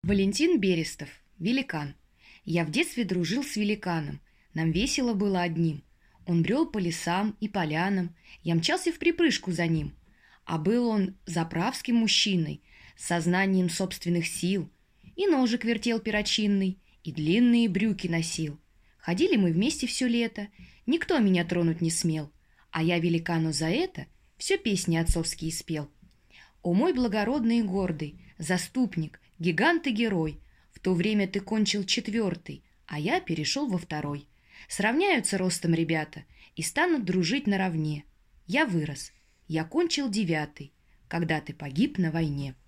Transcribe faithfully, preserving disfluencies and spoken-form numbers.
Валентин Берестов. Великан. Я в детстве дружил с великаном. Нам весело было одним. Он брел по лесам и полянам. Я мчался вприпрыжку за ним. А был он заправским мужчиной, с сознанием собственных сил. И ножик вертел перочинный, и длинные брюки носил. Ходили мы вместе все лето. Никто меня тронуть не смел. А я великану за это все песни отцовские спел. О мой благородный и гордый, заступник, гигант и герой, в то время ты кончил четвертый, а я перешел во второй. Сравняются ростом ребята и станут дружить наравне. Я вырос, я кончил девятый, когда ты погиб на войне.